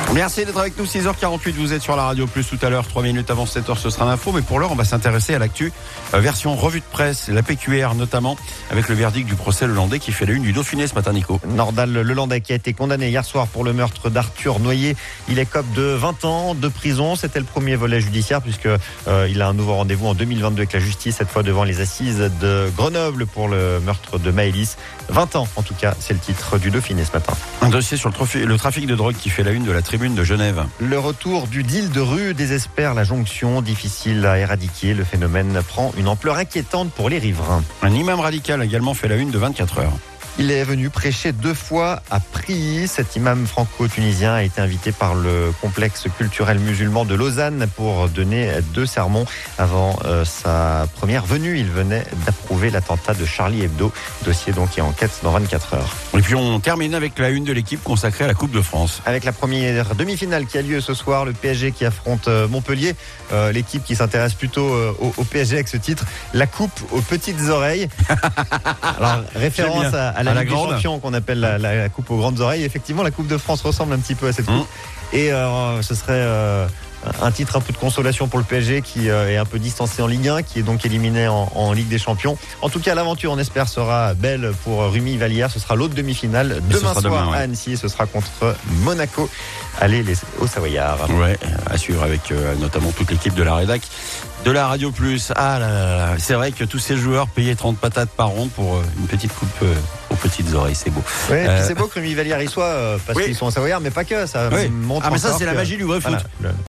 Merci d'être avec nous, 6h48, vous êtes sur la Radio Plus tout à l'heure, 3 minutes avant 7h, ce sera l'info, mais pour l'heure, on va s'intéresser à l'actu, version revue de presse, la PQR notamment, avec le verdict du procès Lelandais qui fait la une du Dauphiné ce matin, Nico. Nordal Lelandais qui a été condamné hier soir pour le meurtre d'Arthur Noyer. Il écope de 20 ans de prison. C'était le premier volet judiciaire puisque il a un nouveau rendez-vous en 2022 avec la justice, cette fois devant les assises de Grenoble pour le meurtre de Maëlys. 20 ans, en tout cas, c'est le titre du Dauphiné ce matin. Un dossier sur le trafic de drogue qui fait la une de la Tribune de Genève. Le retour du deal de rue désespère la jonction, difficile à éradiquer. Le phénomène prend une ampleur inquiétante pour les riverains. Un imam radical a également fait la une de 24 heures. Il est venu prêcher 2 fois à Prilly. Cet imam franco-tunisien a été invité par le complexe culturel musulman de Lausanne pour donner 2 sermons. Avant sa première venue, il venait d'approuver l'attentat de Charlie Hebdo. Dossier donc est en quête dans 24 heures. Et puis on termine avec la une de l'équipe consacrée à la Coupe de France. Avec la première demi-finale qui a lieu ce soir, le PSG qui affronte Montpellier. L'équipe qui s'intéresse plutôt au PSG avec ce titre, la coupe aux petites oreilles. Alors, référence à la Ligue des Champions qu'on appelle la coupe aux grandes oreilles. Effectivement, la Coupe de France ressemble un petit peu à cette coupe. Et ce serait un titre un peu de consolation pour le PSG qui est un peu distancé en Ligue 1, qui est donc éliminé en Ligue des Champions. En tout cas, l'aventure, on espère, sera belle pour Rumi Vallière. Ce sera l'autre demi-finale demain soir à Annecy. Ce sera contre Monaco. Allez, les Hauts-Savoyards. Ouais, à suivre avec notamment toute l'équipe de la rédac de la Radio Plus. Ah là là là, c'est vrai que tous ces joueurs payaient 30 patates par an pour une petite coupe aux petites oreilles, c'est beau. Oui, et puis c'est beau que Rumi Vallière y soit parce qu'ils sont en Savoyard, mais pas que. Ça montre mais ça, encore c'est la magie du vrai foot. Voilà,